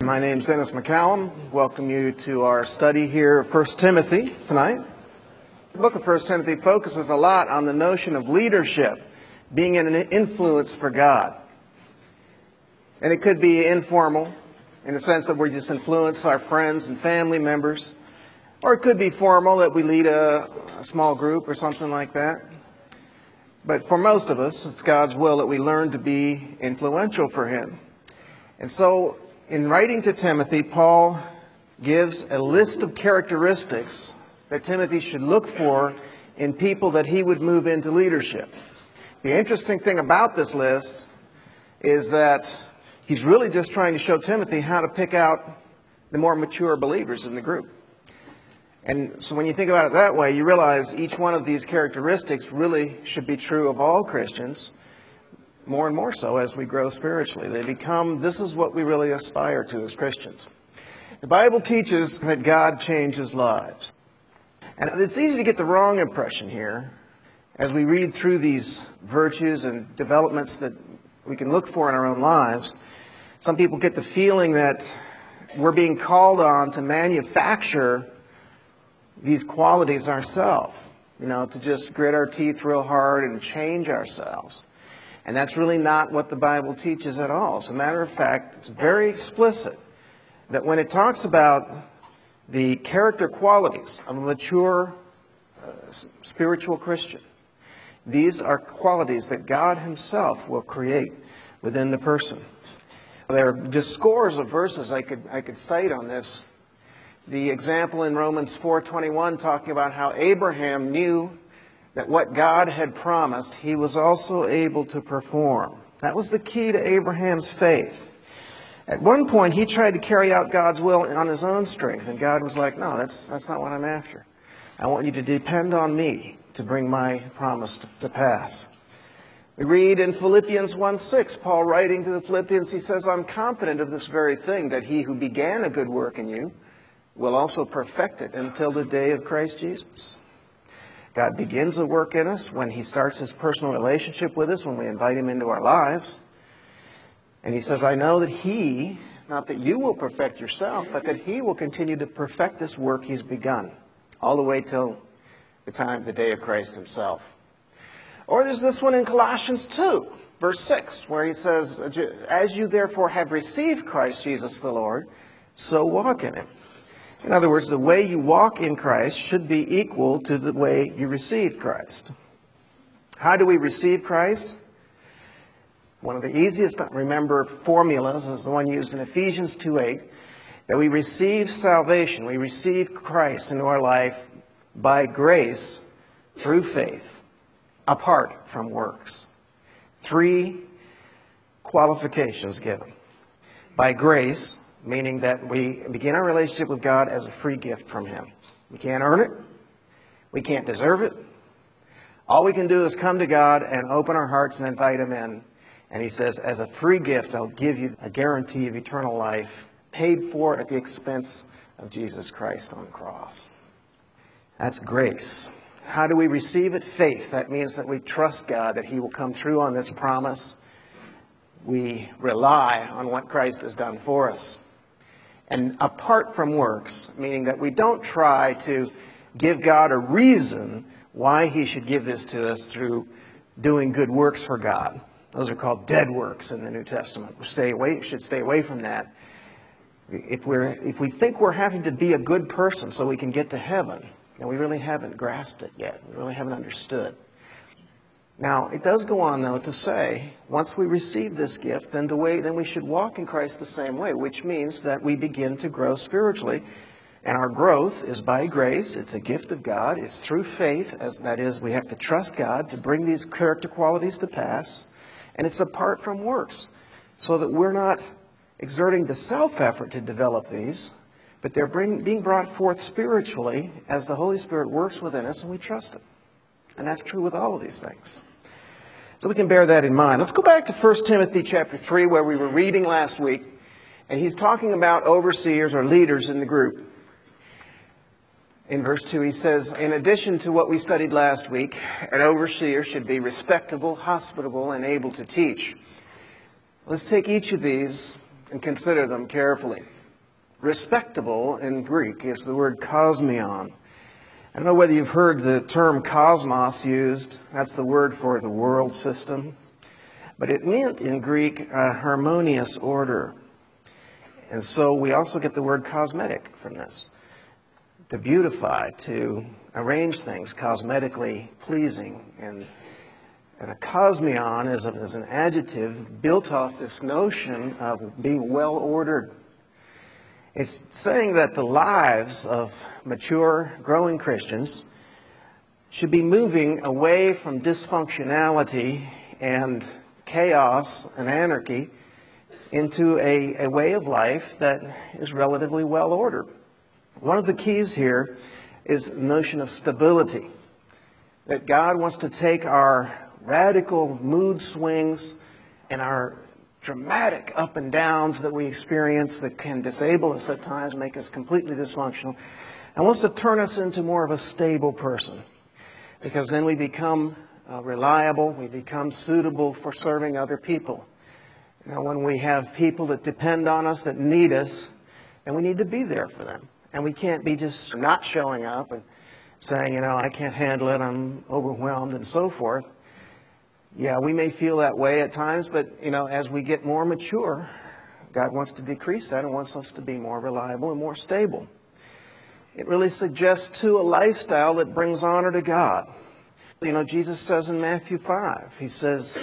My name's Dennis McCallum. Welcome you to our study here of 1 Timothy tonight. The book of 1 Timothy focuses a lot on the notion of leadership, being an influence for God. And it could be informal, in the sense that we just influence our friends and family members. Or it could be formal, that we lead a small group or something like that. But for most of us, it's God's will that we learn to be influential for Him. And so, in writing to Timothy, Paul gives a list of characteristics that Timothy should look for in people that he would move into leadership. The interesting thing about this list is that he's really just trying to show Timothy how to pick out the more mature believers in the group. And so when you think about it that way, you realize each one of these characteristics really should be true of all Christians, more and more so as we grow spiritually. This is what we really aspire to as Christians. The Bible teaches that God changes lives. And it's easy to get the wrong impression here as we read through these virtues and developments that we can look for in our own lives. Some people get the feeling that we're being called on to manufacture these qualities ourselves, to just grit our teeth real hard and change ourselves. And that's really not what the Bible teaches at all. As a matter of fact, it's very explicit that when it talks about the character qualities of a mature spiritual Christian, these are qualities that God Himself will create within the person. There are just scores of verses I could cite on this. The example in Romans 4:21 talking about how Abraham knew that what God had promised, he was also able to perform. That was the key to Abraham's faith. At one point, he tried to carry out God's will on his own strength, and God was like, no, that's not what I'm after. I want you to depend on me to bring my promise to pass. We read in Philippians 1:6, Paul writing to the Philippians, he says, I'm confident of this very thing, that he who began a good work in you will also perfect it until the day of Christ Jesus. God begins a work in us when He starts His personal relationship with us, when we invite Him into our lives. And He says, I know that He, not that you will perfect yourself, but that He will continue to perfect this work He's begun, all the way till the day of Christ Himself. Or there's this one in Colossians 2, verse 6, where He says, as you therefore have received Christ Jesus the Lord, so walk in Him. In other words, the way you walk in Christ should be equal to the way you received Christ. How do we receive Christ? One of the easiest to remember formulas is the one used in Ephesians 2:8, that we receive salvation, we receive Christ into our life by grace through faith, apart from works. 3 qualifications given. By grace, meaning that we begin our relationship with God as a free gift from Him. We can't earn it. We can't deserve it. All we can do is come to God and open our hearts and invite Him in. And He says, as a free gift, I'll give you a guarantee of eternal life, paid for at the expense of Jesus Christ on the cross. That's grace. How do we receive it? Faith. That means that we trust God, that He will come through on this promise. We rely on what Christ has done for us. And apart from works, meaning that we don't try to give God a reason why He should give this to us through doing good works for God. Those are called dead works in the New Testament. We should stay away from that. If we think we're having to be a good person so we can get to heaven, then we really haven't grasped it yet. We really haven't understood. Now, it does go on, though, to say, once we receive this gift, then we should walk in Christ the same way, which means that we begin to grow spiritually. And our growth is by grace. It's a gift of God. It's through faith. That is, we have to trust God to bring these character qualities to pass. And it's apart from works, so that we're not exerting the self-effort to develop these, but they're being brought forth spiritually as the Holy Spirit works within us and we trust it. And that's true with all of these things. So we can bear that in mind. Let's go back to 1 Timothy chapter 3, where we were reading last week. And he's talking about overseers or leaders in the group. In verse 2, he says, in addition to what we studied last week, an overseer should be respectable, hospitable, and able to teach. Let's take each of these and consider them carefully. Respectable in Greek is the word kosmion. I don't know whether you've heard the term cosmos used. That's the word for the world system. But it meant in Greek harmonious order. And so we also get the word cosmetic from this. To beautify, to arrange things cosmetically pleasing. And a kosmion is an adjective built off this notion of being well ordered. It's saying that the lives of mature, growing Christians should be moving away from dysfunctionality and chaos and anarchy into a way of life that is relatively well ordered. One of the keys here is the notion of stability, that God wants to take our radical mood swings and our dramatic up and downs that we experience that can disable us at times, make us completely dysfunctional, and wants to turn us into more of a stable person. Because then we become reliable, we become suitable for serving other people. You know, when we have people that depend on us, that need us, and we need to be there for them. And we can't be just not showing up and saying, you know, I can't handle it, I'm overwhelmed, and so forth. Yeah, we may feel that way at times, but, you know, as we get more mature, God wants to decrease that and wants us to be more reliable and more stable. It really suggests, too, a lifestyle that brings honor to God. You know, Jesus says in Matthew 5, he says,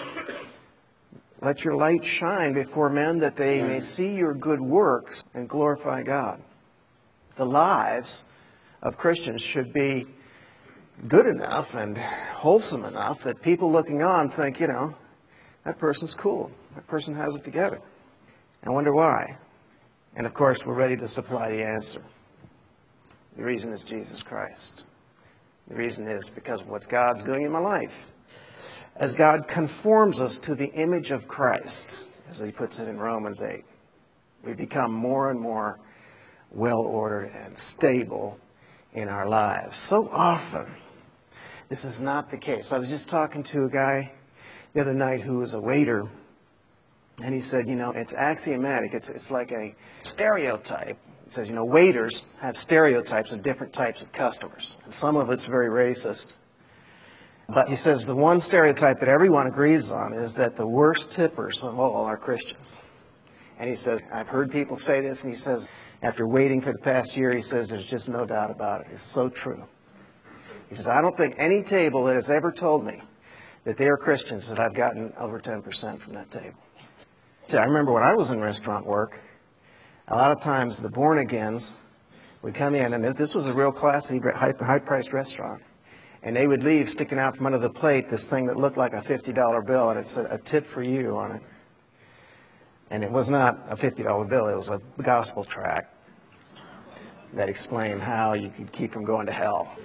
let your light shine before men that they may see your good works and glorify God. The lives of Christians should be good enough and wholesome enough that people looking on think, you know, that person's cool. That person has it together. I wonder why. And of course, we're ready to supply the answer. The reason is Jesus Christ. The reason is because of what God's doing in my life. As God conforms us to the image of Christ, as he puts it in Romans 8, we become more and more well-ordered and stable in our lives. So often, this is not the case. I was just talking to a guy the other night who was a waiter, and he said, you know, it's axiomatic. It's like a stereotype. He says, you know, waiters have stereotypes of different types of customers. And some of it's very racist. But he says the one stereotype that everyone agrees on is that the worst tippers of all are Christians. And he says, I've heard people say this, and he says, after waiting for the past year, he says, there's just no doubt about it. It's so true. He says, I don't think any table that has ever told me that they are Christians that I've gotten over 10% from that table. I remember when I was in restaurant work, a lot of times the born-agains would come in, and this was a real classy, high-priced restaurant, and they would leave sticking out from under the plate this thing that looked like a $50 bill, and it said, a tip for you on it. And it was not a $50 bill, it was a gospel tract that explained how you could keep from going to hell.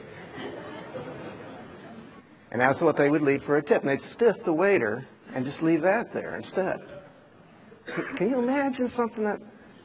And that's what they would leave for a tip. And they'd stiff the waiter and just leave that there instead. Can you imagine something that...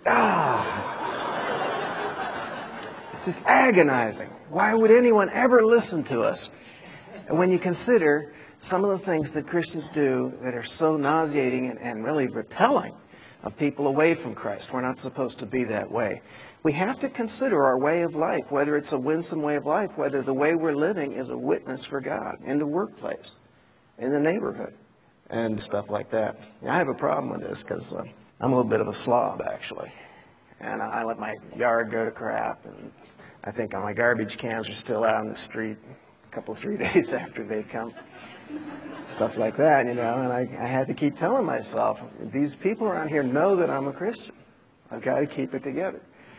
It's just agonizing. Why would anyone ever listen to us? And when you consider some of the things that Christians do that are so nauseating and really repelling of people away from Christ, we're not supposed to be that way. We have to consider our way of life, whether it's a winsome way of life, whether the way we're living is a witness for God in the workplace, in the neighborhood, and stuff like that. I have a problem with this because I'm a little bit of a slob, actually. And I let my yard go to crap, and I think my garbage cans are still out on the street a couple, 3 days after they come. Stuff like that, you know, and I had to keep telling myself, these people around here know that I'm a Christian. I've got to keep it together.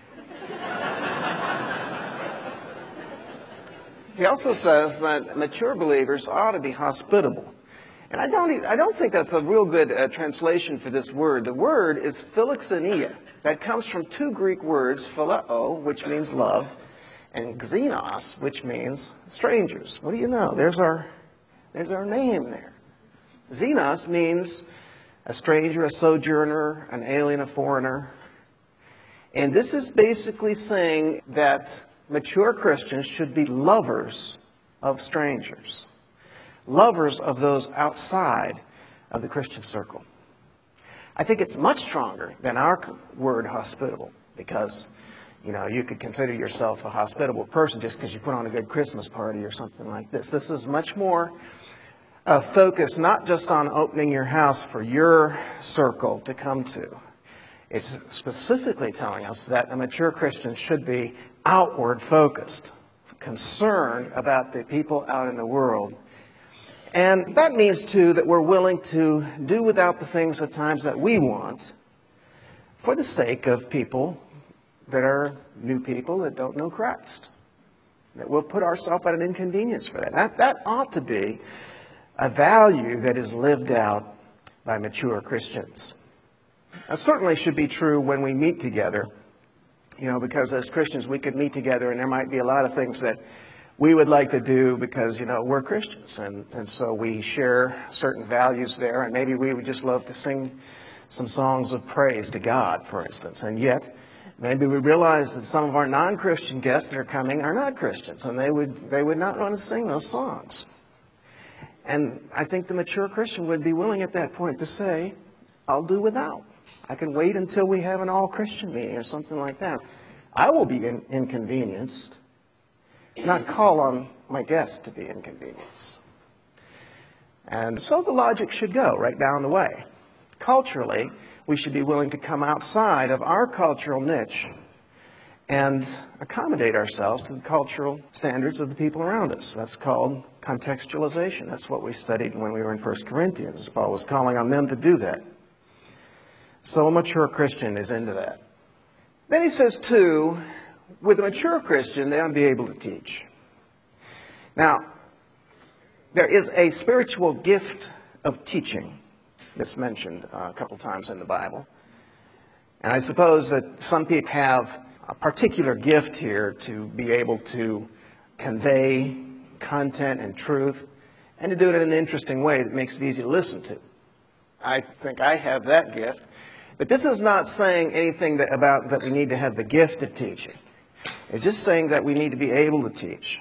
He also says that mature believers ought to be hospitable. And I don't think that's a real good translation for this word. The word is philoxenia. That comes from two Greek words, phileo, which means love, and xenos, which means strangers. What do you know? There's our name there. Xenos means a stranger, a sojourner, an alien, a foreigner. And this is basically saying that mature Christians should be lovers of strangers, lovers of those outside of the Christian circle. I think it's much stronger than our word hospitable, because, you could consider yourself a hospitable person just because you put on a good Christmas party or something like this. This is much more focused not just on opening your house for your circle to come to. It's specifically telling us that a mature Christian should be outward focused, concerned about the people out in the world. And that means, too, that we're willing to do without the things at times that we want for the sake of people that are new people that don't know Christ. That we'll put ourselves at an inconvenience for that. That ought to be a value that is lived out by mature Christians. That certainly should be true when we meet together, because as Christians we could meet together and there might be a lot of things that we would like to do because, we're Christians. And so we share certain values there, and maybe we would just love to sing some songs of praise to God, for instance. And yet, maybe we realize that some of our non-Christian guests that are coming are not Christians, and they would not want to sing those songs. And I think the mature Christian would be willing at that point to say, I'll do without. I can wait until we have an all-Christian meeting or something like that. I will be inconvenienced, not call on my guests to be inconvenienced. And so the logic should go right down the way. Culturally, we should be willing to come outside of our cultural niche and accommodate ourselves to the cultural standards of the people around us. That's called contextualization. That's what we studied when we were in 1 Corinthians. Paul was calling on them to do that. So a mature Christian is into that. Then he says, too, with a mature Christian, they ought to be able to teach. Now, there is a spiritual gift of teaching that's mentioned a couple times in the Bible. And I suppose that some people have a particular gift here to be able to convey content and truth and to do it in an interesting way that makes it easy to listen to. I think I have that gift. But this is not saying anything about that we need to have the gift of teaching. It's just saying that we need to be able to teach.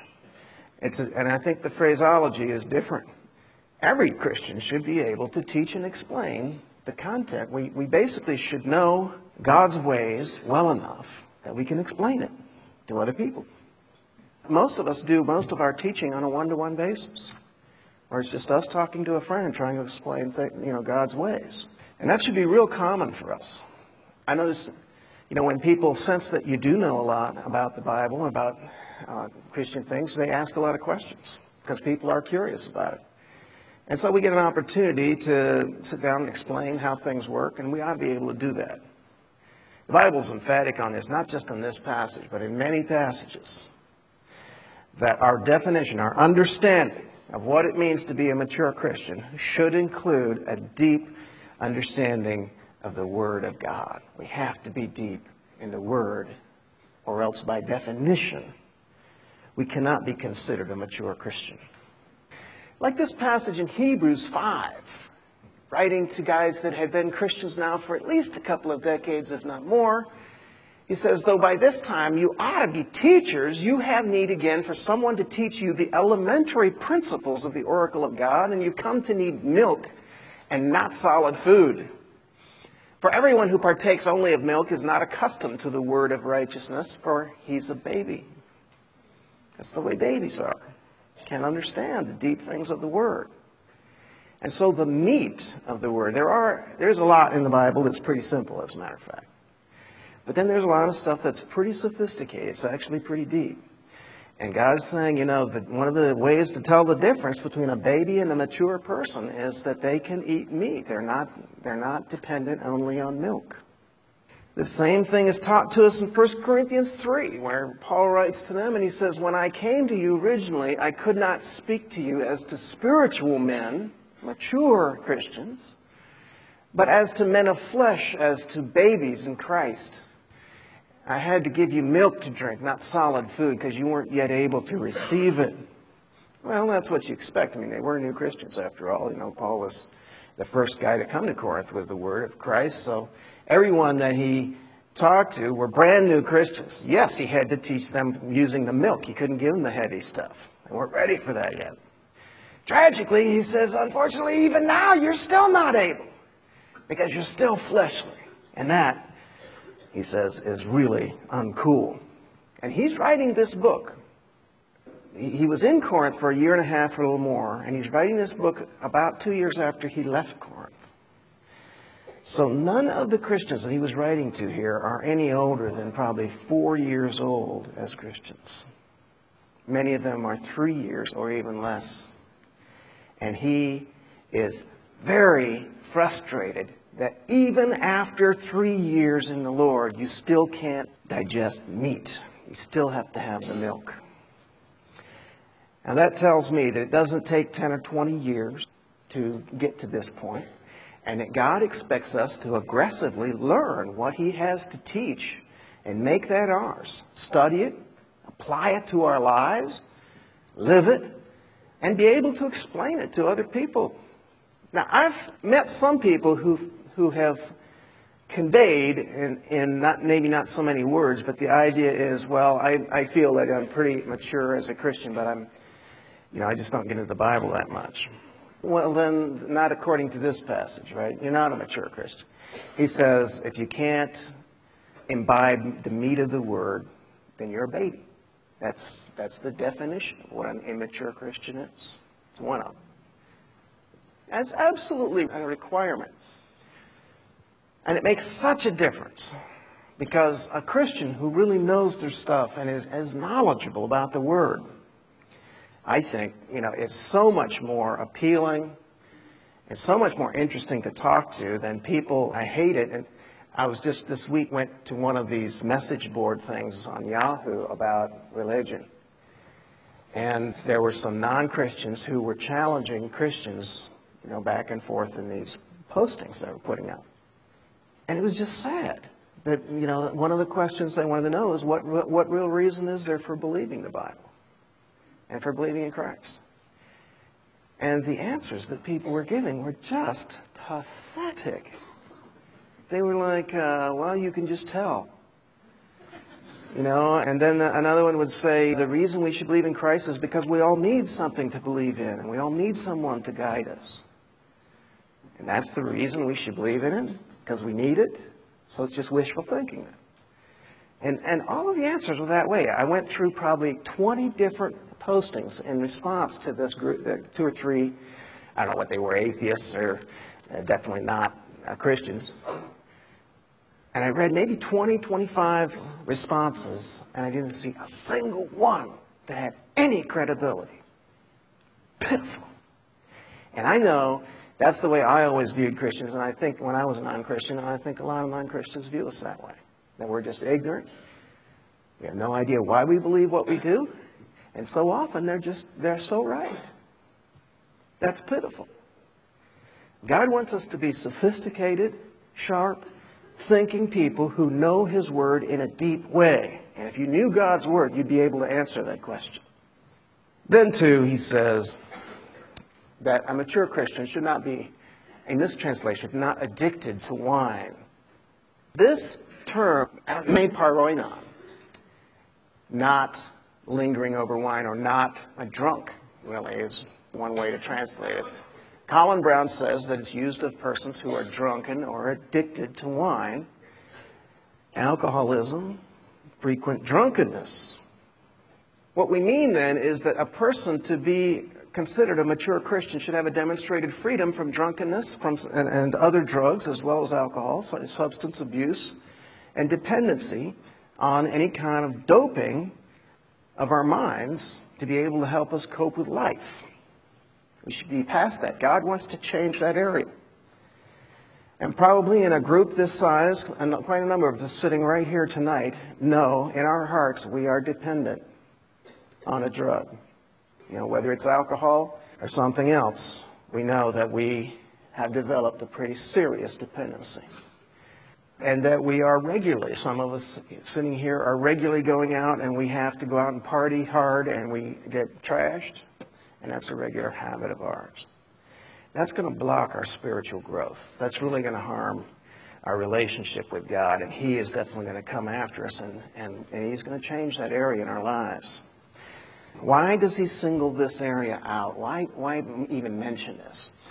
And I think the phraseology is different. Every Christian should be able to teach and explain the content. We basically should know God's ways well enough that we can explain it to other people. Most of us do most of our teaching on a one-to-one basis, or it's just us talking to a friend and trying to explain God's ways. And that should be real common for us. I notice, when people sense that you do know a lot about the Bible, about Christian things, they ask a lot of questions because people are curious about it. And so we get an opportunity to sit down and explain how things work, and we ought to be able to do that. The Bible is emphatic on this, not just in this passage, but in many passages, that our definition, our understanding of what it means to be a mature Christian should include a deep understanding of the Word of God. We have to be deep in the Word, or else by definition, we cannot be considered a mature Christian. Like this passage in Hebrews 5, writing to guys that have been Christians now for at least a couple of decades, if not more. He says, though by this time you ought to be teachers, you have need again for someone to teach you the elementary principles of the oracle of God, and you come to need milk and not solid food. For everyone who partakes only of milk is not accustomed to the word of righteousness, for he's a baby. That's the way babies are. Can't understand the deep things of the Word. And so the meat of the Word, there's a lot in the Bible that's pretty simple, as a matter of fact. But then there's a lot of stuff that's pretty sophisticated. It's actually pretty deep. And God's saying, that one of the ways to tell the difference between a baby and a mature person is that they can eat meat. They're not dependent only on milk. The same thing is taught to us in 1 Corinthians 3, where Paul writes to them and he says, when I came to you originally, I could not speak to you as to spiritual men, mature Christians, but as to men of flesh, as to babies in Christ. I had to give you milk to drink, not solid food, because you weren't yet able to receive it. Well, that's what you expect. They were new Christians after all. Paul was the first guy to come to Corinth with the word of Christ, so everyone that he talked to were brand new Christians. Yes, he had to teach them using the milk. He couldn't give them the heavy stuff. They weren't ready for that yet. Tragically, he says, unfortunately, even now, you're still not able. because you're still fleshly. And that, he says, is really uncool. And he's writing this book. He was in Corinth for a year and a half or a little more, and he's writing this book about 2 years after he left Corinth. So none of the Christians that he was writing to here are any older than probably 4 years old as Christians. Many of them are 3 years or even less. And he is very frustrated that even after 3 years in the Lord, you still can't digest meat. You still have to have the milk. Now that tells me that it doesn't take 10 or 20 years to get to this point, and that God expects us to aggressively learn what he has to teach and make that ours. Study it, apply it to our lives, live it, and be able to explain it to other people. Now, I've met some people who have conveyed in maybe not so many words, but the idea is, well, I feel that I'm pretty mature as a Christian, but I just don't get into the Bible that much. Well, then, not according to this passage, right? You're not a mature Christian. He says, if you can't imbibe the meat of the Word, then you're a baby. That's the definition of what an immature Christian is. It's one of them. That's absolutely a requirement. And it makes such a difference, because a Christian who really knows their stuff and is knowledgeable about the Word, I think, is so much more appealing and so much more interesting to talk to than people. I hate it. And I was just this week went to one of these message board things on Yahoo about religion. And there were some non-Christians who were challenging Christians, back and forth in these postings they were putting out. And it was just sad that, one of the questions they wanted to know is what real reason is there for believing the Bible and for believing in Christ? And the answers that people were giving were just pathetic. They were like, well, you can just tell. And then another one would say, the reason we should believe in Christ is because we all need something to believe in, and we all need someone to guide us. And that's the reason we should believe in it, because we need it. So it's just wishful thinking then. And all of the answers were that way. I went through probably 20 different postings in response to this group, 2 or 3, I don't know what they were, atheists or definitely not Christians. And I read maybe 20, 25 responses, and I didn't see a single one that had any credibility. Pitiful. And I know that's the way I always viewed Christians, and I think when I was a non-Christian, and I think a lot of non-Christians view us that way. That we're just ignorant. We have no idea why we believe what we do. And so often they're so right. That's pitiful. God wants us to be sophisticated, sharp, thinking people who know His Word in a deep way. And if you knew God's Word, you'd be able to answer that question. Then, too, he says that a mature Christian should not be, in this translation, not addicted to wine. This term, me paroinon, not lingering over wine or not a drunk, really, is one way to translate it. Colin Brown says that it's used of persons who are drunken or addicted to wine, alcoholism, frequent drunkenness. What we mean then is that a person to be considered a mature Christian should have a demonstrated freedom from drunkenness and other drugs as well as alcohol, substance abuse, and dependency on any kind of doping of our minds to be able to help us cope with life. We should be past that. God wants to change that area. And probably in a group this size, and quite a number of us sitting right here tonight, know in our hearts we are dependent on a drug. Whether it's alcohol or something else, we know that we have developed a pretty serious dependency. And that we are regularly, some of us sitting here are regularly going out, and we have to go out and party hard and we get trashed. And that's a regular habit of ours. That's going to block our spiritual growth. That's really going to harm our relationship with God. And He is definitely going to come after us, and He's going to change that area in our lives. Why does He single this area out? Why even mention this?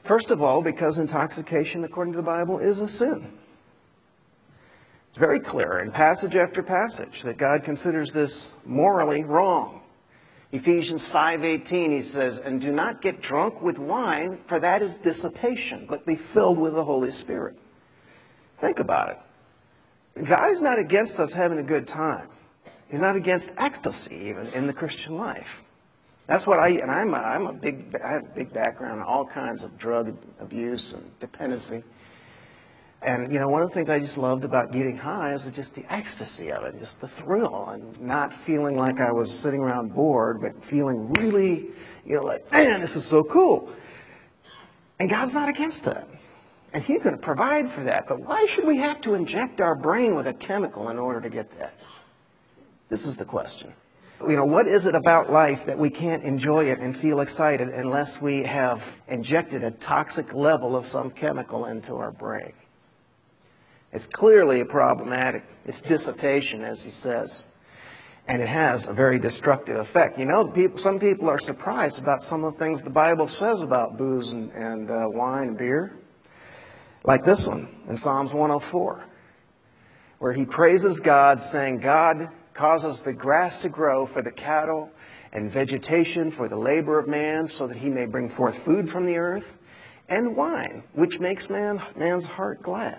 First of all, because intoxication, according to the Bible, is a sin. It's very clear in passage after passage that God considers this morally wrong. Ephesians 5:18, he says, "And do not get drunk with wine, for that is dissipation, but be filled with the Holy Spirit." Think about it. God is not against us having a good time. He's not against ecstasy even in the Christian life. That's what I have a big background in all kinds of drug abuse and dependency. And, one of the things I just loved about getting high is just the ecstasy of it, just the thrill, and not feeling like I was sitting around bored, but feeling really, like, man, this is so cool. And God's not against that. And He's going to provide for that. But why should we have to inject our brain with a chemical in order to get that? This is the question. What is it about life that we can't enjoy it and feel excited unless we have injected a toxic level of some chemical into our brain? It's clearly problematic. It's dissipation, as he says. And it has a very destructive effect. Some people are surprised about some of the things the Bible says about booze and wine and beer. Like this one in Psalms 104, where he praises God, saying, "God causes the grass to grow for the cattle and vegetation for the labor of man, so that he may bring forth food from the earth, and wine, which makes man's heart glad."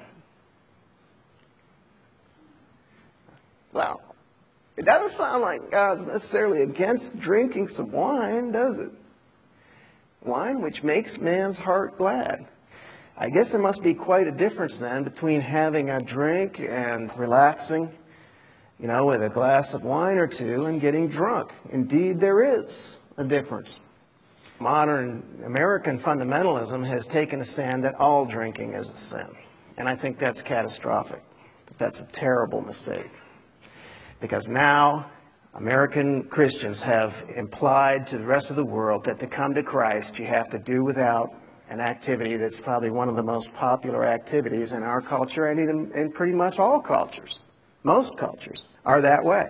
Well, it doesn't sound like God's necessarily against drinking some wine, does it? Wine which makes man's heart glad. I guess there must be quite a difference then between having a drink and relaxing, with a glass of wine or two, and getting drunk. Indeed, there is a difference. Modern American fundamentalism has taken a stand that all drinking is a sin. And I think that's catastrophic. That's a terrible mistake. Because now American Christians have implied to the rest of the world that to come to Christ you have to do without an activity that's probably one of the most popular activities in our culture and in pretty much all cultures. Most cultures are that way.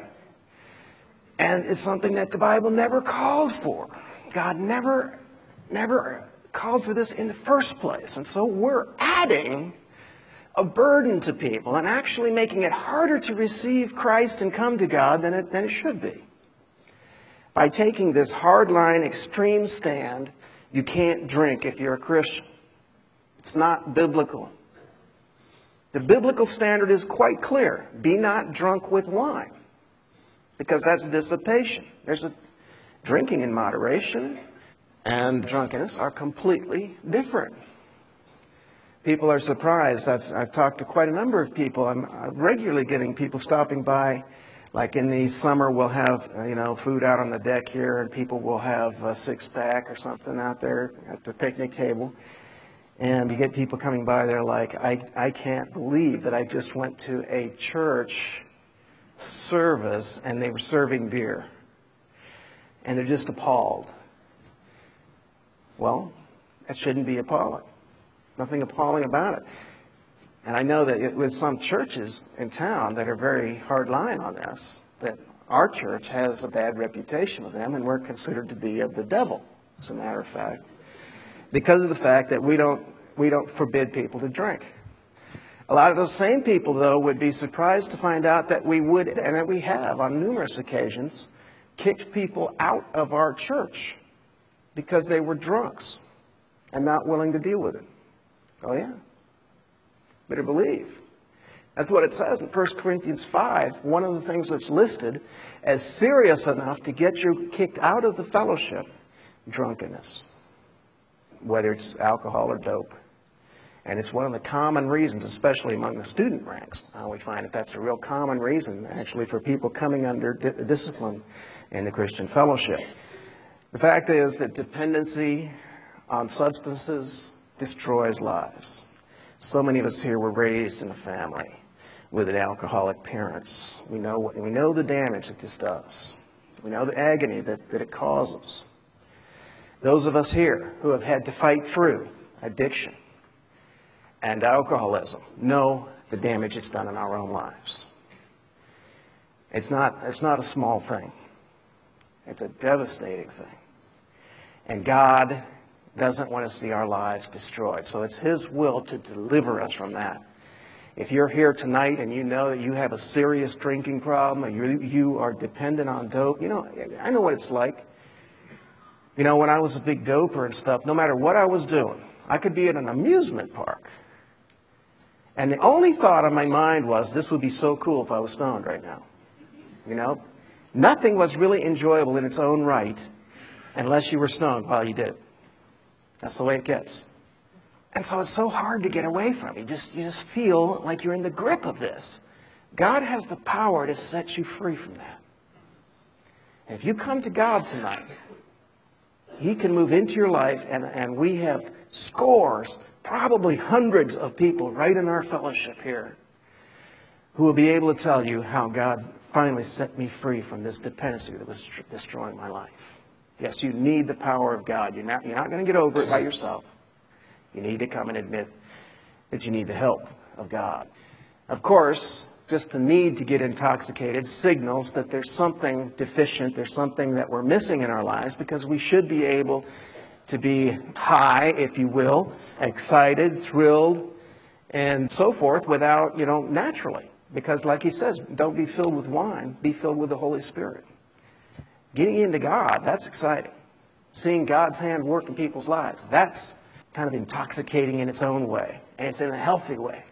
And it's something that the Bible never called for. God never called for this in the first place. And so we're adding a burden to people and actually making it harder to receive Christ and come to God than it should be. By taking this hardline, extreme stand, you can't drink if you're a Christian. It's not biblical. The biblical standard is quite clear. Be not drunk with wine, because that's dissipation. There's a drinking in moderation and drunkenness are completely different. People are surprised. I've talked to quite a number of people. I'm regularly getting people stopping by. Like in the summer, we'll have food out on the deck here, and people will have a six-pack or something out there at the picnic table. And you get people coming by, they're like, I can't believe that I just went to a church service and they were serving beer. And they're just appalled. Well, that shouldn't be appalling. Nothing appalling about it. And I know that with some churches in town that are very hard line on this, that our church has a bad reputation with them, and we're considered to be of the devil, as a matter of fact, because of the fact that we don't forbid people to drink. A lot of those same people, though, would be surprised to find out that we would, and that we have on numerous occasions, kicked people out of our church because they were drunks and not willing to deal with it. Oh, yeah. Better believe. That's what it says in 1 Corinthians 5. One of the things that's listed as serious enough to get you kicked out of the fellowship, drunkenness, whether it's alcohol or dope. And it's one of the common reasons, especially among the student ranks. We find that that's a real common reason, actually, for people coming under discipline in the Christian fellowship. The fact is that dependency on substances destroys lives. So many of us here were raised in a family with alcoholic parents. We know the damage that this does. We know the agony that it causes. Those of us here who have had to fight through addiction and alcoholism know the damage it's done in our own lives. It's not a small thing. It's a devastating thing. And God doesn't want to see our lives destroyed. So it's His will to deliver us from that. If you're here tonight and you know that you have a serious drinking problem, or you are dependent on dope, I know what it's like. When I was a big doper and stuff, no matter what I was doing, I could be at an amusement park. And the only thought on my mind was, this would be so cool if I was stoned right now. Nothing was really enjoyable in its own right unless you were stoned while you did it. That's the way it gets. And so it's so hard to get away from. You just feel like you're in the grip of this. God has the power to set you free from that. And if you come to God tonight, He can move into your life, and we have scores, probably hundreds of people right in our fellowship here who will be able to tell you how God finally set me free from this dependency that was destroying my life. Yes, you need the power of God. You're not going to get over it by yourself. You need to come and admit that you need the help of God. Of course, just the need to get intoxicated signals that there's something deficient, there's something that we're missing in our lives, because we should be able to be high, if you will, excited, thrilled, and so forth without, naturally. Because like He says, don't be filled with wine, be filled with the Holy Spirit. Getting into God, that's exciting. Seeing God's hand work in people's lives, that's kind of intoxicating in its own way, and it's in a healthy way.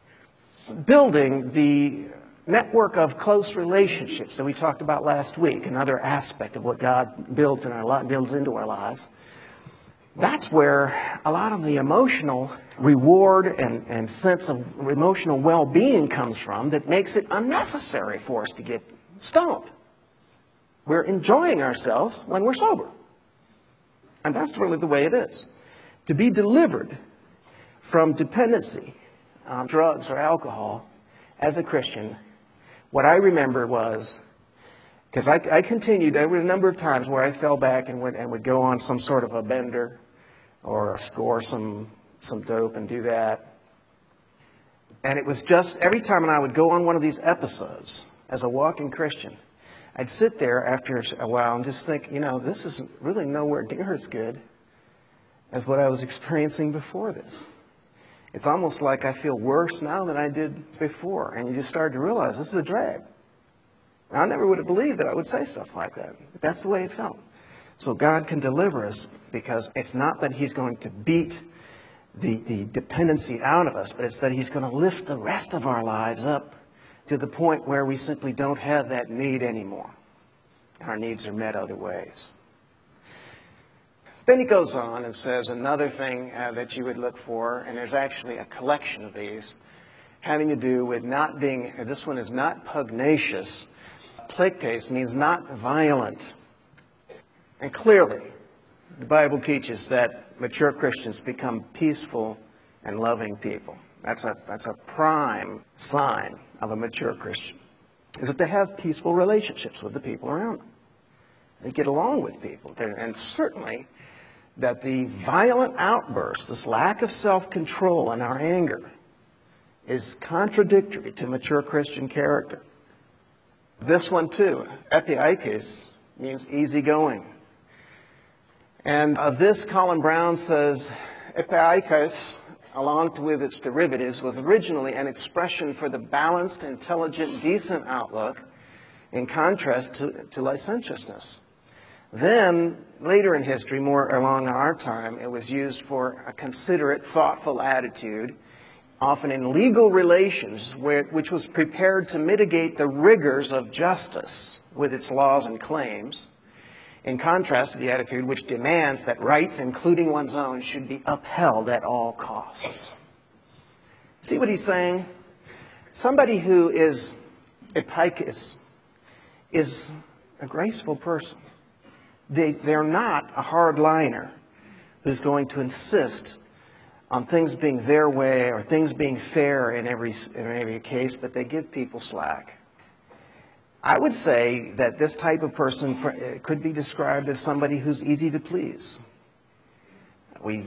Building the network of close relationships that we talked about last week, another aspect of what God builds into our lives. That's where a lot of the emotional reward and sense of emotional well-being comes from, that makes it unnecessary for us to get stoned. We're enjoying ourselves when we're sober. And that's really the way it is. To be delivered from dependency on drugs or alcohol as a Christian, what I remember was, because I continued, there were a number of times where I fell back and would go on some sort of a bender or score some dope and do that. And it was just every time I would go on one of these episodes as a walking Christian, I'd sit there after a while and just think, this is really nowhere near as good as what I was experiencing before this. It's almost like I feel worse now than I did before. And you just start to realize this is a drag. I never would have believed that I would say stuff like that. But that's the way it felt. So God can deliver us, because it's not that He's going to beat the dependency out of us, but it's that He's going to lift the rest of our lives up to the point where we simply don't have that need anymore. Our needs are met other ways. Then he goes on and says another thing that you would look for, and there's actually a collection of these, having to do with not being, this one is not pugnacious. Plectes means not violent. And clearly, the Bible teaches that mature Christians become peaceful and loving people. That's a prime sign of a mature Christian, is that they have peaceful relationships with the people around them. They get along with people. And certainly that the violent outbursts, this lack of self-control and our anger, is contradictory to mature Christian character. This one too, epiikes, means easygoing. And of this, Colin Brown says, epiikes, along with its derivatives, was originally an expression for the balanced, intelligent, decent outlook, in contrast to licentiousness. Then, later in history, more along our time, it was used for a considerate, thoughtful attitude, often in legal relations, which was prepared to mitigate the rigors of justice with its laws and claims, in contrast to the attitude which demands that rights, including one's own, should be upheld at all costs. See what he's saying? Somebody who is epiikes is a graceful person. They're not a hardliner who's going to insist on things being their way or things being fair in every case, but they give people slack. I would say that this type of person could be described as somebody who's easy to please. We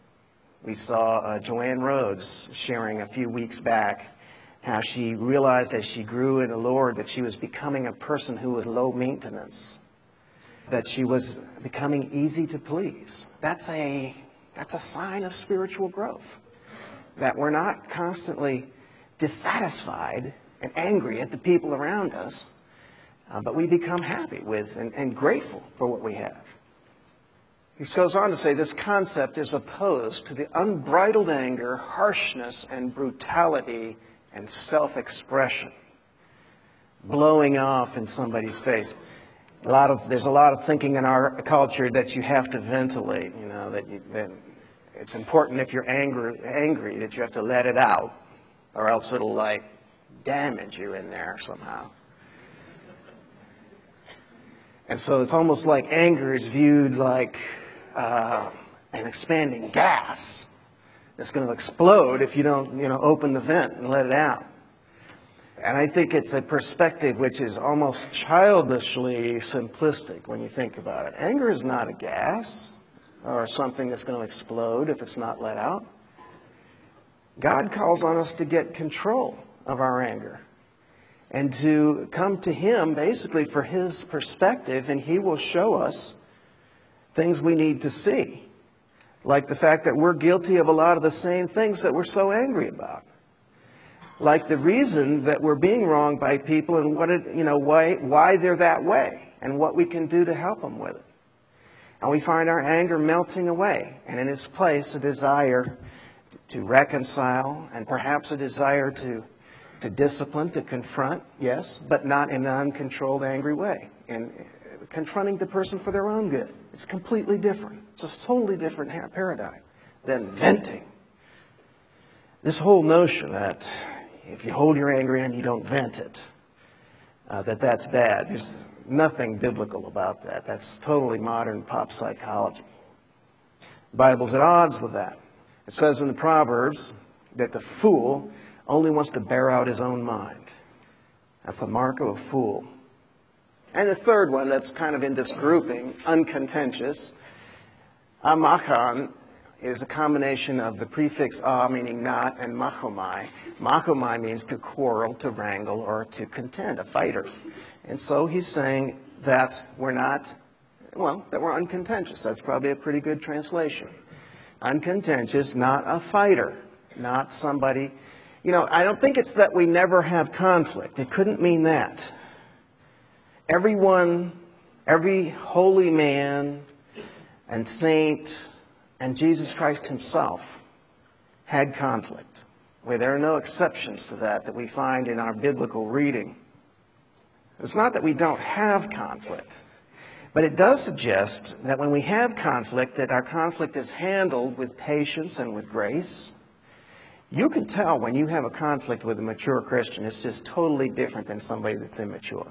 saw Joanne Rhodes sharing a few weeks back how she realized as she grew in the Lord that she was becoming a person who was low maintenance, that she was becoming easy to please. That's a That's a sign of spiritual growth. That we're not constantly dissatisfied and angry at the people around us, but we become happy with and grateful for what we have. He goes on to say this concept is opposed to the unbridled anger, harshness, and brutality and self-expression. Blowing off in somebody's face. There's a lot of thinking in our culture that you have to ventilate, that it's important if you're angry that you have to let it out, or else it'll damage you in there somehow. And so it's almost like anger is viewed like an expanding gas that's going to explode if you don't, open the vent and let it out. And I think it's a perspective which is almost childishly simplistic when you think about it. Anger is not a gas or something that's going to explode if it's not let out. God calls on us to get control of our anger and to come to Him basically for His perspective, and He will show us things we need to see, like the fact that we're guilty of a lot of the same things that we're so angry about, like the reason that we're being wronged by people and why they're that way and what we can do to help them with it. And we find our anger melting away, and in its place a desire to reconcile and perhaps a desire to discipline, to confront, yes, but not in an uncontrolled, angry way. And confronting the person for their own good. It's completely different. It's a totally different paradigm than venting. This whole notion that if you hold your anger in and you don't vent it, that's bad. There's nothing biblical about that. That's totally modern pop psychology. The Bible's at odds with that. It says in the Proverbs that the fool only wants to bear out his own mind. That's a mark of a fool. And the third one that's kind of in this grouping, uncontentious, amachan, is a combination of the prefix a, meaning not, and machomai. Machomai means to quarrel, to wrangle, or to contend, a fighter. And so he's saying that that we're uncontentious. That's probably a pretty good translation. Uncontentious, not a fighter, not somebody. I don't think it's that we never have conflict. It couldn't mean that. Everyone, every holy man and saint and Jesus Christ Himself had conflict. Well, there are no exceptions to that we find in our biblical reading. It's not that we don't have conflict, but it does suggest that when we have conflict, that our conflict is handled with patience and with grace. You can tell when you have a conflict with a mature Christian, it's just totally different than somebody that's immature.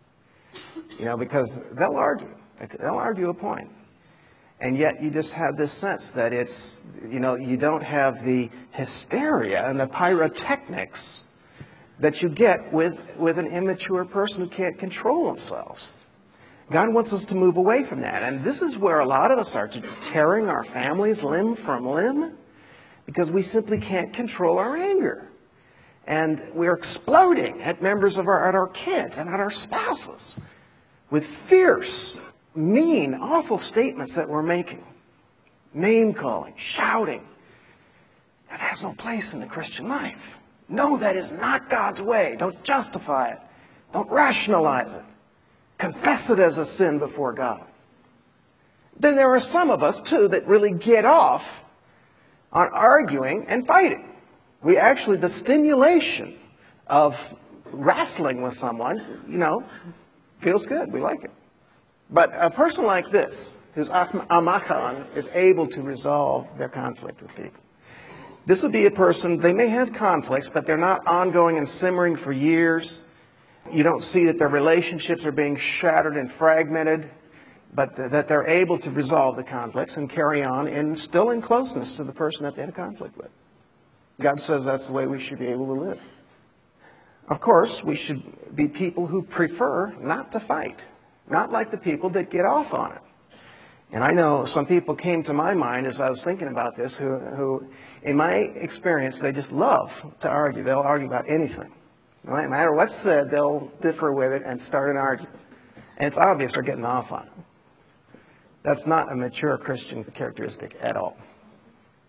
Because they'll argue a point. And yet you just have this sense that it's, you don't have the hysteria and the pyrotechnics that you get with an immature person who can't control themselves. God wants us to move away from that. And this is where a lot of us are tearing our families limb from limb because we simply can't control our anger. And we're exploding at members of our kids and at our spouses with fierce, mean, awful statements that we're making. Name-calling, shouting. That has no place in the Christian life. No, that is not God's way. Don't justify it. Don't rationalize it. Confess it as a sin before God. Then there are some of us, too, that really get off on arguing and fighting. The stimulation of wrestling with someone, feels good. We like it. But a person like this, who's amachan, is able to resolve their conflict with people. This would be a person, they may have conflicts, but they're not ongoing and simmering for years. You don't see that their relationships are being shattered and fragmented, but that they're able to resolve the conflicts and carry on and still in closeness to the person that they had a conflict with. God says that's the way we should be able to live. Of course, we should be people who prefer not to fight, not like the people that get off on it. And I know some people came to my mind as I was thinking about this who in my experience, they just love to argue. They'll argue about anything. No matter what's said, they'll differ with it and start an argument. And it's obvious they're getting off on it. That's not a mature Christian characteristic at all.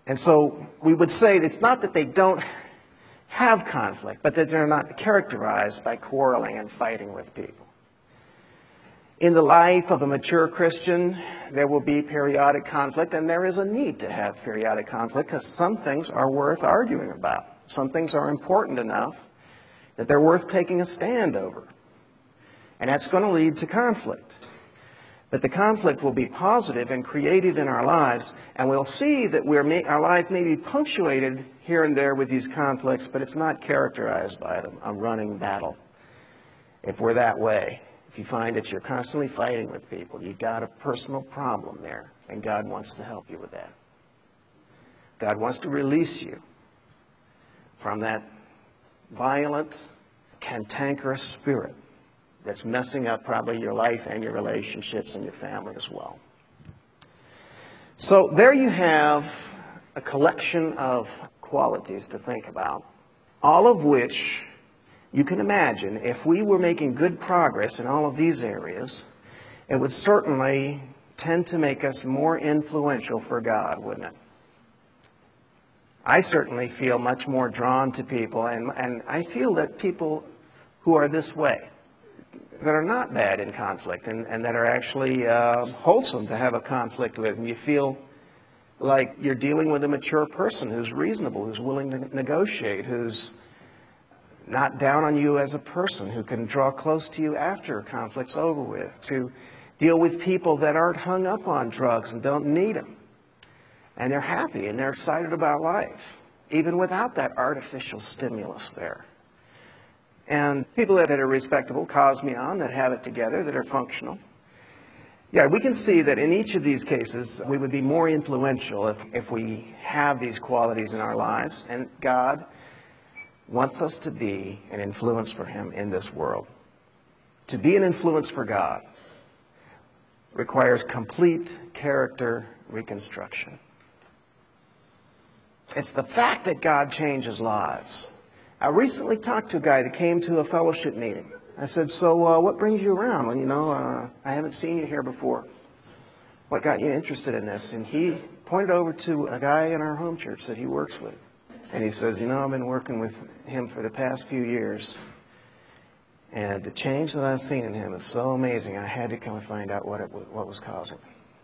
And so we would say it's not that they don't have conflict, but that they're not characterized by quarreling and fighting with people. In the life of a mature Christian, there will be periodic conflict, and there is a need to have periodic conflict because some things are worth arguing about. Some things are important enough that they're worth taking a stand over. And that's going to lead to conflict. But the conflict will be positive and creative in our lives, and we'll see that our life may be punctuated here and there with these conflicts, but it's not characterized by them, a running battle. If we're that way, if you find that you're constantly fighting with people, you've got a personal problem there, and God wants to help you with that. God wants to release you from that violent, cantankerous spirit that's messing up probably your life and your relationships and your family as well. So there you have a collection of qualities to think about, all of which you can imagine if we were making good progress in all of these areas, it would certainly tend to make us more influential for God, wouldn't it? I certainly feel much more drawn to people, and I feel that people who are this way, that are not bad in conflict and that are actually wholesome to have a conflict with, and you feel like you're dealing with a mature person who's reasonable, who's willing to negotiate, who's not down on you as a person, who can draw close to you after conflict's over with, to deal with people that aren't hung up on drugs and don't need them. And they're happy and they're excited about life, even without that artificial stimulus there. And people that are respectable, cosmion, that have it together, that are functional. Yeah, we can see that in each of these cases, we would be more influential if we have these qualities in our lives. And God wants us to be an influence for Him in this world. To be an influence for God requires complete character reconstruction. It's the fact that God changes lives. I recently talked to a guy that came to a fellowship meeting. I said, so what brings you around? Well, I haven't seen you here before. What got you interested in this? And he pointed over to a guy in our home church that he works with. And he says, I've been working with him for the past few years. And the change that I've seen in him is so amazing, I had to come and find out what was causing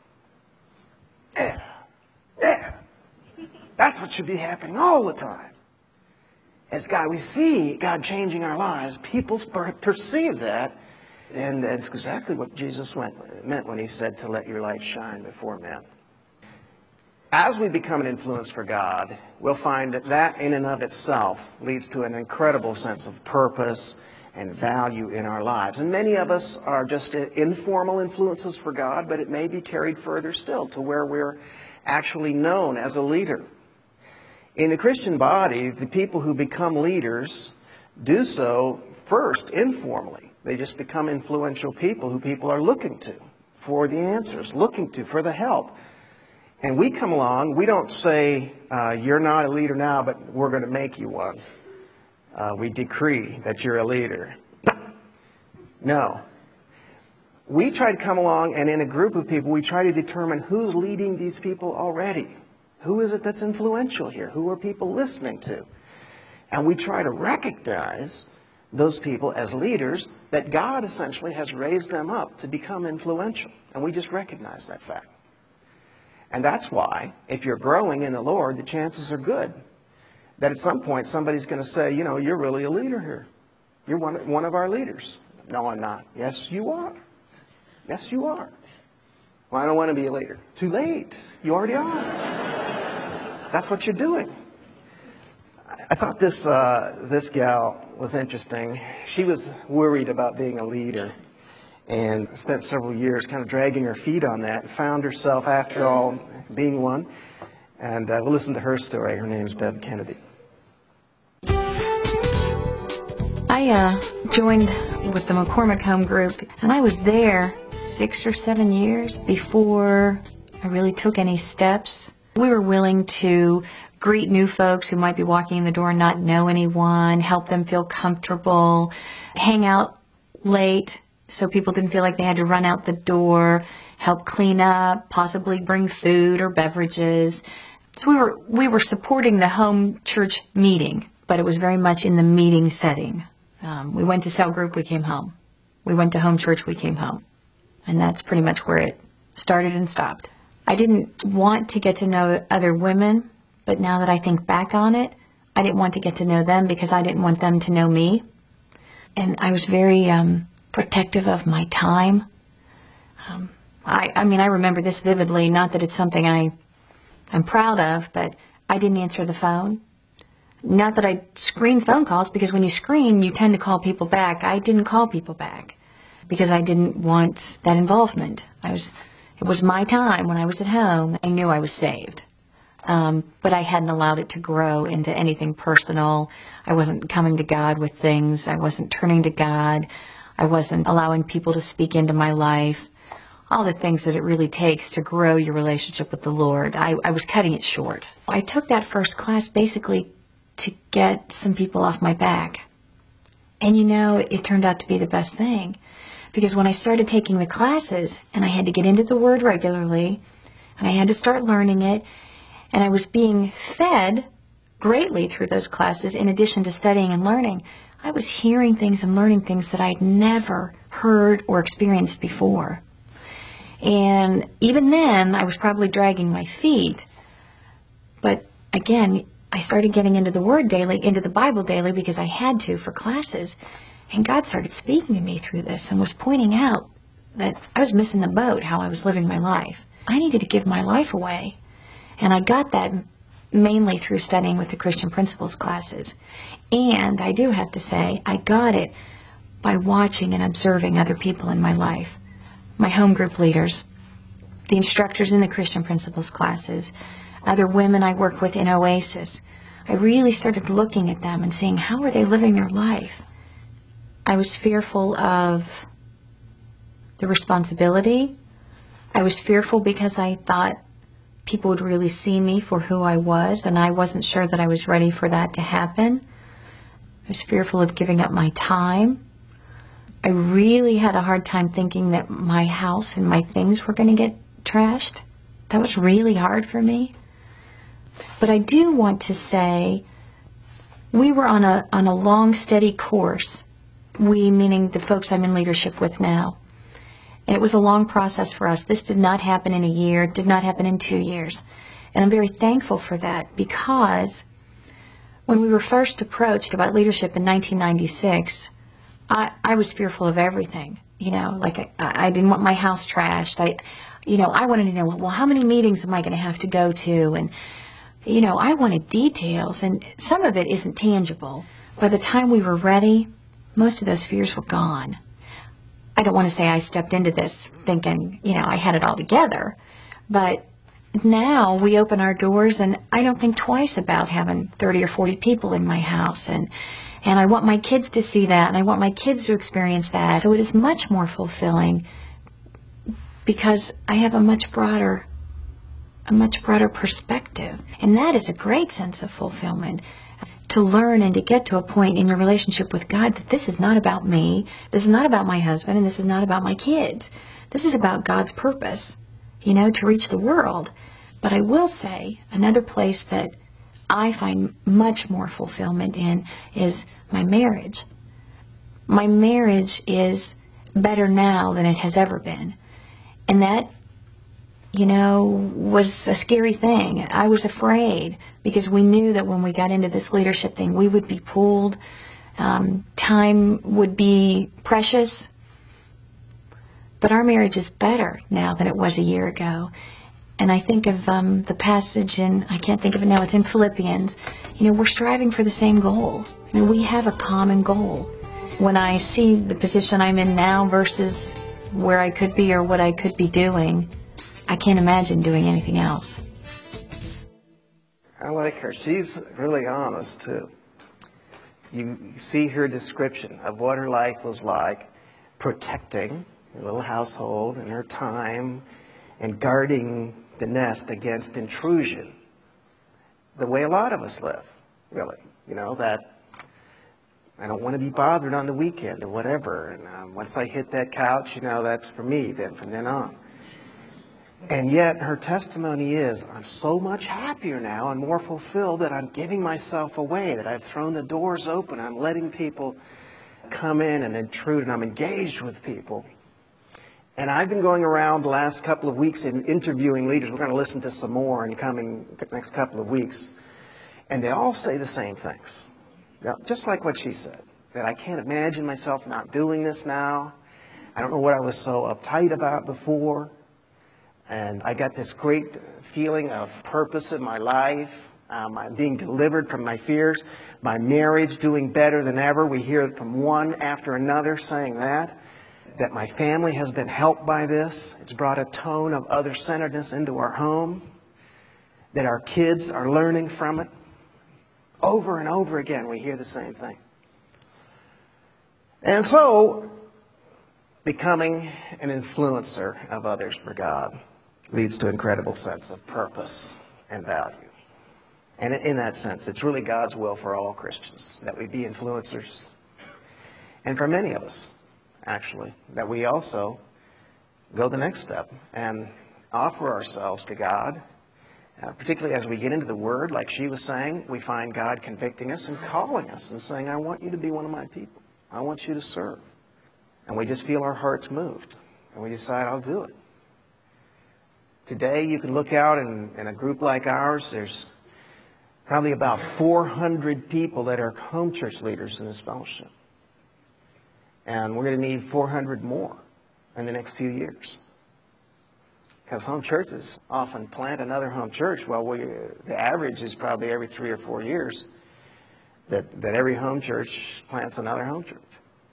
it. Yeah. That's what should be happening all the time. As God, we see God changing our lives. People perceive that. And that's exactly what Jesus meant when He said to let your light shine before men. As we become an influence for God, we'll find that in and of itself leads to an incredible sense of purpose and value in our lives. And many of us are just informal influences for God, but it may be carried further still to where we're actually known as a leader. In the Christian body, the people who become leaders do so first informally. They just become influential people who people are looking to for the answers, looking to for the help. And we come along, we don't say, you're not a leader now, but we're going to make you one. We decree that you're a leader. No. We try to come along, and in a group of people, we try to determine who's leading these people already. Who is it that's influential here? Who are people listening to? And we try to recognize those people as leaders that God essentially has raised them up to become influential. And we just recognize that fact. And that's why, if you're growing in the Lord, the chances are good that at some point somebody's going to say, you're really a leader here. You're one of our leaders. No, I'm not. Yes, you are. Yes, you are. Well, I don't want to be a leader. Too late. You already are. That's what you're doing. I thought this gal was interesting. She was worried about being a leader and spent several years kind of dragging her feet on that and found herself, after all, being one. And we'll listen to her story. Her name's Bev Kennedy. I joined with the McCormick Home Group, and I was there 6 or 7 years before I really took any steps. We were willing to greet new folks who might be walking in the door and not know anyone, help them feel comfortable, hang out late so people didn't feel like they had to run out the door, help clean up, possibly bring food or beverages. So we were supporting the home church meeting, but it was very much in the meeting setting. We went to cell group, we came home. We went to home church, we came home. And that's pretty much where it started and stopped. I didn't want to get to know other women, but now that I think back on it, I didn't want to get to know them because I didn't want them to know me. And I was very protective of my time. I mean, I remember this vividly, not that it's something I'm proud of, but I didn't answer the phone. Not that I screened phone calls, because when you screen, you tend to call people back. I didn't call people back because I didn't want that involvement. It was my time when I was at home. I knew I was saved. But I hadn't allowed it to grow into anything personal. I wasn't coming to God with things. I wasn't turning to God. I wasn't allowing people to speak into my life. All the things that it really takes to grow your relationship with the Lord. I was cutting it short. I took that first class basically to get some people off my back. And you know, it turned out to be the best thing. Because when I started taking the classes, and I had to get into the Word regularly, and I had to start learning it, and I was being fed greatly through those classes in addition to studying and learning, I was hearing things and learning things that I'd never heard or experienced before. And even then, I was probably dragging my feet. But again, I started getting into the Word daily, into the Bible daily, because I had to for classes. And God started speaking to me through this and was pointing out that I was missing the boat, how I was living my life. I needed to give my life away. And I got that mainly through studying with the Christian Principles classes. And I do have to say, I got it by watching and observing other people in my life. My home group leaders, the instructors in the Christian Principles classes, other women I work with in Oasis. I really started looking at them and seeing how are they living their life. I was fearful of the responsibility. I was fearful because I thought people would really see me for who I was, and I wasn't sure that I was ready for that to happen. I was fearful of giving up my time. I really had a hard time thinking that my house and my things were going to get trashed. That was really hard for me. But I do want to say we were on a long, steady course. We, meaning the folks I'm in leadership with now. And it was a long process for us. This did not happen in a year. It did not happen in 2 years. And I'm very thankful for that, because when we were first approached about leadership in 1996, I was fearful of everything. You know, like I didn't want my house trashed. I wanted to know, well, how many meetings am I going to have to go to? And, you know, I wanted details. And some of it isn't tangible. By the time we were ready, most of those fears were gone. I don't want to say I stepped into this thinking, you know, I had it all together. But now we open our doors and I don't think twice about having 30 or 40 people in my house. And I want my kids to see that, and I want my kids to experience that. So it is much more fulfilling because I have a much broader perspective. And that is a great sense of fulfillment. To learn and to get to a point in your relationship with God that this is not about me, this is not about my husband, and this is not about my kids. This is about God's purpose, you know, to reach the world. But I will say, another place that I find much more fulfillment in is my marriage. My marriage is better now than it has ever been. And that, you know, was a scary thing. I was afraid because we knew that when we got into this leadership thing, we would be pulled. Time would be precious. But our marriage is better now than it was a year ago. And I think of the passage in, I can't think of it now, it's in Philippians. You know, we're striving for the same goal. I mean, we have a common goal. When I see the position I'm in now versus where I could be or what I could be doing, I can't imagine doing anything else. I like her. She's really honest, too. You see her description of what her life was like, protecting her little household and her time and guarding the nest against intrusion. The way a lot of us live, really. You know, that I don't want to be bothered on the weekend or whatever. And once I hit that couch, you know, that's for me then from then on. And yet her testimony is, I'm so much happier now and more fulfilled that I'm giving myself away, that I've thrown the doors open, I'm letting people come in and intrude, and I'm engaged with people. And I've been going around the last couple of weeks and interviewing leaders. We're going to listen to some more in coming next couple of weeks. And they all say the same things. Now, just like what she said, that I can't imagine myself not doing this now. I don't know what I was so uptight about before. And I got this great feeling of purpose in my life. I'm being delivered from my fears. My marriage doing better than ever. We hear it from one after another saying that my family has been helped by this. It's brought a tone of other-centeredness into our home. That our kids are learning from it. Over and over again, we hear the same thing. And so, becoming an influencer of others for God leads to an incredible sense of purpose and value. And in that sense, it's really God's will for all Christians that we be influencers. And for many of us, actually, that we also go the next step and offer ourselves to God. Particularly as we get into the Word, like she was saying, we find God convicting us and calling us and saying, I want you to be one of my people. I want you to serve. And we just feel our hearts moved. And we decide, I'll do it. Today, you can look out in a group like ours. There's probably about 400 people that are home church leaders in this fellowship. And we're going to need 400 more in the next few years. Because home churches often plant another home church. Well, the average is probably every 3 or 4 years that every home church plants another home church.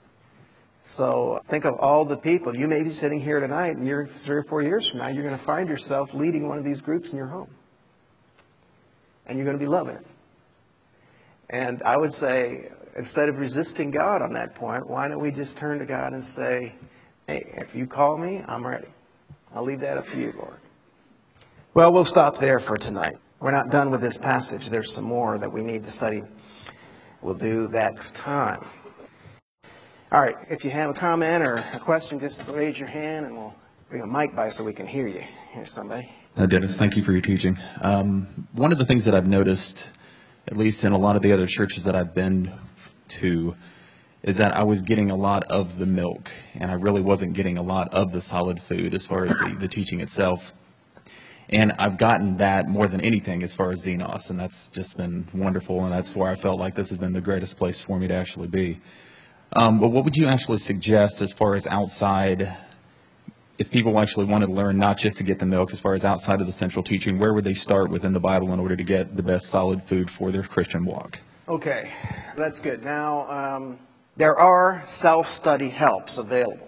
So think of all the people. You may be sitting here tonight, and you're 3 or 4 years from now, you're going to find yourself leading one of these groups in your home. And you're going to be loving it. And I would say, instead of resisting God on that point, why don't we just turn to God and say, hey, if you call me, I'm ready. I'll leave that up to you, Lord. Well, we'll stop there for tonight. We're not done with this passage. There's some more that we need to study. We'll do that next time. All right, if you have a comment or a question, just raise your hand and we'll bring a mic by so we can hear you. Here's somebody. Dennis, thank you for your teaching. One of the things that I've noticed, at least in a lot of the other churches that I've been to, is that I was getting a lot of the milk, and I really wasn't getting a lot of the solid food as far as the teaching itself. And I've gotten that more than anything as far as Xenos, and that's just been wonderful, and that's where I felt like this has been the greatest place for me to actually be. But what would you actually suggest as far as outside, if people actually wanted to learn not just to get the milk, as far as outside of the central teaching, where would they start within the Bible in order to get the best solid food for their Christian walk? Okay, that's good. Now, there are self-study helps available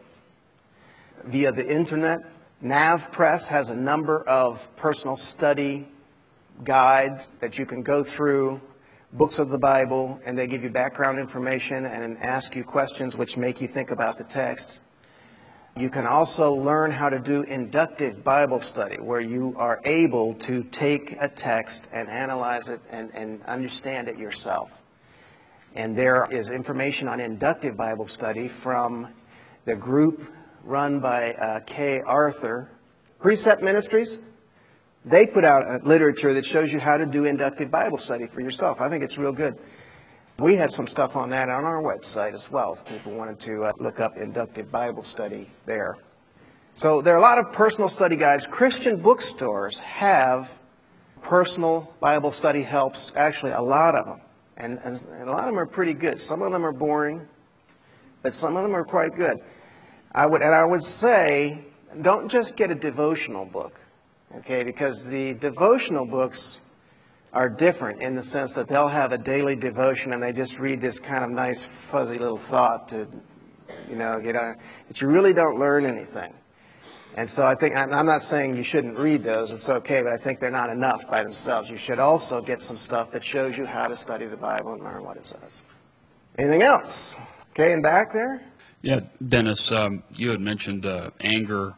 via the internet. NavPress has a number of personal study guides that you can go through, books of the Bible, and they give you background information and ask you questions which make you think about the text. You can also learn how to do inductive Bible study, where you are able to take a text and analyze it and understand it yourself. And there is information on inductive Bible study from the group run by Kay Arthur. Precept Ministries, they put out literature that shows you how to do inductive Bible study for yourself. I think it's real good. We have some stuff on that on our website as well, if people wanted to look up inductive Bible study there. So there are a lot of personal study guides. Christian bookstores have personal Bible study helps, actually a lot of them. And a lot of them are pretty good. Some of them are boring, but some of them are quite good. I would say, don't just get a devotional book, okay? Because the devotional books are different in the sense that they'll have a daily devotion and they just read this kind of nice, fuzzy little thought to, but you really don't learn anything. And so I think, I'm not saying you shouldn't read those, it's okay, but I think they're not enough by themselves. You should also get some stuff that shows you how to study the Bible and learn what it says. Anything else? Okay, and back there? Yeah, Dennis, you had mentioned anger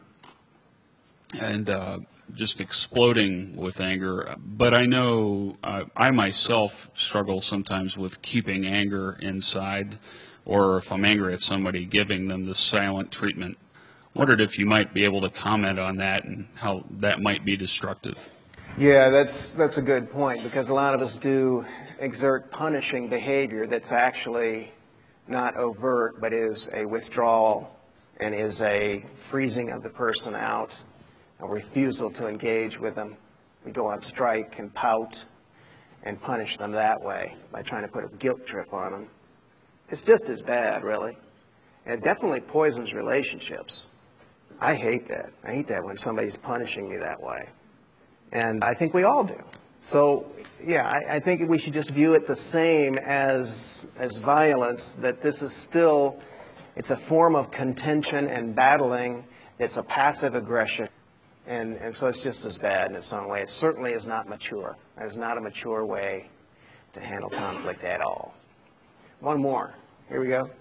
and just exploding with anger, but I know I myself struggle sometimes with keeping anger inside, or if I'm angry at somebody, giving them the silent treatment. Wondered if you might be able to comment on that and how that might be destructive. Yeah, that's a good point, because a lot of us do exert punishing behavior that's actually not overt, but is a withdrawal and is a freezing of the person out, a refusal to engage with them. We go on strike and pout and punish them that way by trying to put a guilt trip on them. It's just as bad, really. And it definitely poisons relationships. I hate that. I hate that when somebody's punishing me that way. And I think we all do. So, yeah, I think we should just view it the same as violence, that this is still, it's a form of contention and battling. It's a passive aggression. And so it's just as bad in its own way. It certainly is not mature. It is not a mature way to handle conflict at all. One more. Here we go.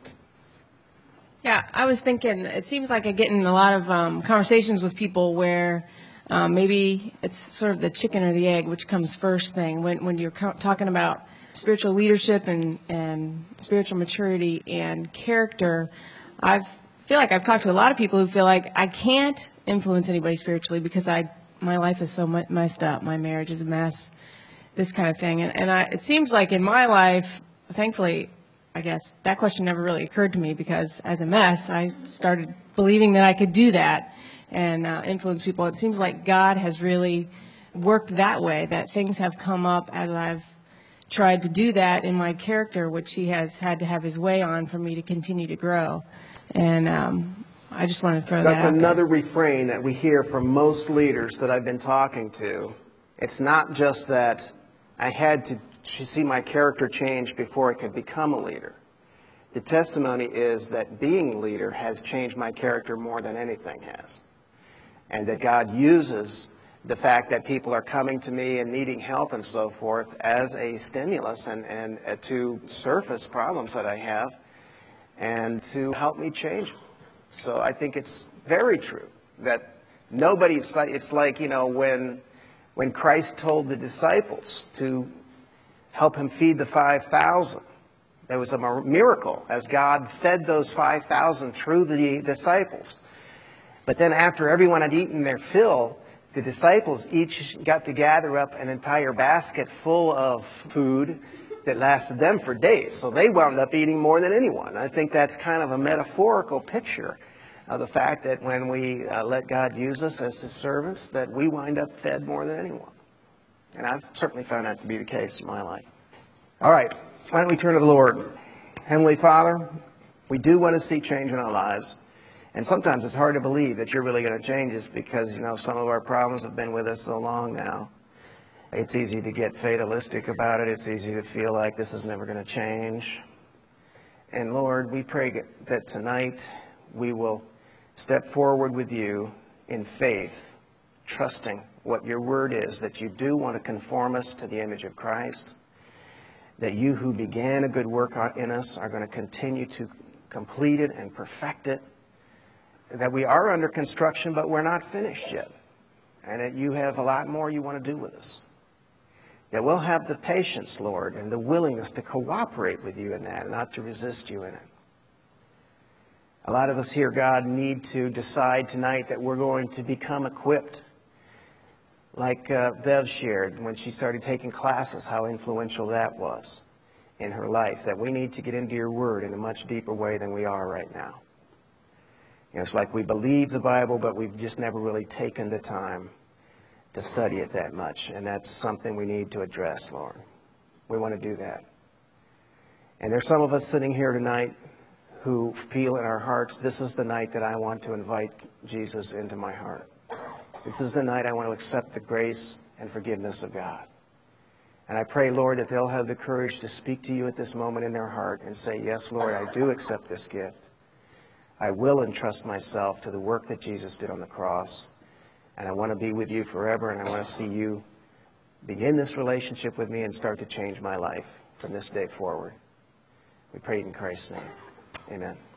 Yeah, I was thinking, it seems like I get in a lot of conversations with people where maybe it's sort of the chicken or the egg, which comes first thing. When you're talking about spiritual leadership and spiritual maturity and character, I feel like I've talked to a lot of people who feel like I can't influence anybody spiritually because my life is so messed up. My marriage is a mess, this kind of thing. And it seems like in my life, thankfully, I guess that question never really occurred to me, because as a mess, I started believing that I could do that and influence people. It seems like God has really worked that way, that things have come up as I've tried to do that in my character, which He has had to have His way on for me to continue to grow. And I just want to throw that out there. That's another refrain that we hear from most leaders that I've been talking to. It's not just that I had to see my character change before I could become a leader. The testimony is that being a leader has changed my character more than anything has. And that God uses the fact that people are coming to me and needing help and so forth as a stimulus and to surface problems that I have and to help me change them. So I think it's very true that nobody, it's like, you know, when Christ told the disciples to help Him feed the 5,000, there was a miracle as God fed those 5,000 through the disciples. But then after everyone had eaten their fill, the disciples each got to gather up an entire basket full of food that lasted them for days. So they wound up eating more than anyone. I think that's kind of a metaphorical picture of the fact that when we let God use us as His servants, that we wind up fed more than anyone. And I've certainly found that to be the case in my life. All right, why don't we turn to the Lord. Heavenly Father, we do want to see change in our lives. And sometimes it's hard to believe that you're really going to change us because, you know, some of our problems have been with us so long now. It's easy to get fatalistic about it. It's easy to feel like this is never going to change. And Lord, we pray that tonight we will step forward with you in faith, trusting what your word is, that you do want to conform us to the image of Christ, that you who began a good work in us are going to continue to complete it and perfect it, that we are under construction, but we're not finished yet, and that you have a lot more you want to do with us. That we'll have the patience, Lord, and the willingness to cooperate with you in that, and not to resist you in it. A lot of us here, God, need to decide tonight that we're going to become equipped, like Bev shared when she started taking classes, how influential that was in her life, that we need to get into your word in a much deeper way than we are right now. You know, it's like we believe the Bible, but we've just never really taken the time to study it that much. And that's something we need to address, Lord. We want to do that. And there's some of us sitting here tonight who feel in our hearts, this is the night that I want to invite Jesus into my heart. This is the night I want to accept the grace and forgiveness of God. And I pray, Lord, that they'll have the courage to speak to you at this moment in their heart and say, yes, Lord, I do accept this gift. I will entrust myself to the work that Jesus did on the cross. And I want to be with you forever, and I want to see you begin this relationship with me and start to change my life from this day forward. We pray in Christ's name. Amen.